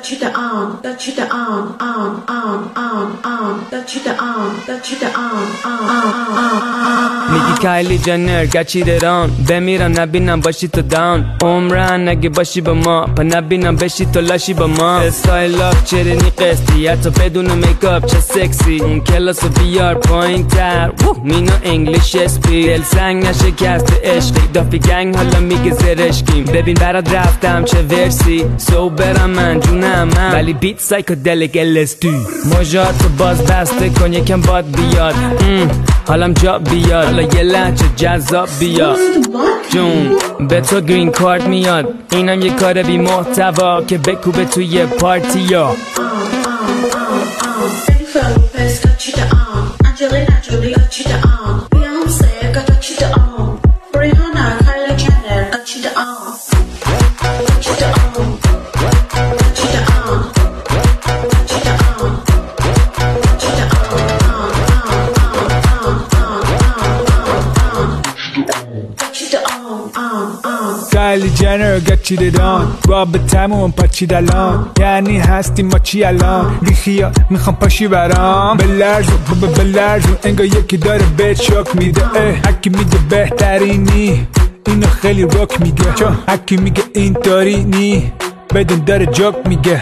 touch it on, touch it on, touch it on, touch it on. میگی کایلی جنر گچیدران بمیرم نبینم باشی تو داون عمرن اگه باشی با ما پا نبینم بشی تو لاشی با ما استایل اف چرنی قسطی حتی بدون میکاپ چه سکسی اون کلاسو بیار پایین تر مینا انگلیش اسپی دل سنگ نشکست عشقی دافی گنگ حالا میگه زرشکیم ببین برات رفتم چه ورسی سو برم من جونم من ولی بیت سایکودلیک LSD مجاتو باز بسته کن یکم باد بیاد حالم جا بیاد حالا یه لحجه جذاب بیاد جون به تو گرین کارت میاد اینم یه کار بی محتوا که بکوبه توی پارتی ها کایلی جنر گچیدران رابطمون پاچید الان یعنی هستی ما چی الان بیخیا میخوام پاشی برام بلرزون انگار یکی داره بهت شوک میده هکی میگه بهترینی اینو خیلی روک میگه چون هکی میگه اینطوری نی بدون داره جوک میگه